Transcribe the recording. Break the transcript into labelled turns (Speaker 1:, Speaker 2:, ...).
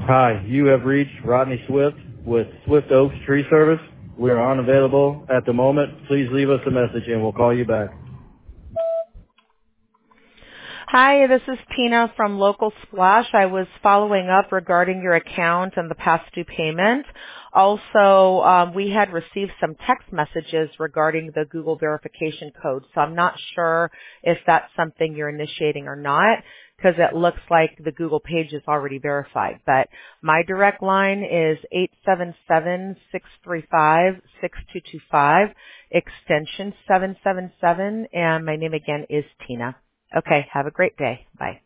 Speaker 1: Hi, you have reached Rodney Swift with Swift Oaks Tree Service. We are unavailable at the moment. Please leave us a message and we'll call you back.
Speaker 2: Hi, this is Tina from Local Splash. I was following up regarding your account and the past due payment. Also, we had received some text messages regarding the Google verification code, so I'm not sure if that's something you're initiating or not, because it looks like the Google page is already verified. But my direct line is 877-635-6225, extension 777, and my name again is Tina. Okay, have a great day. Bye.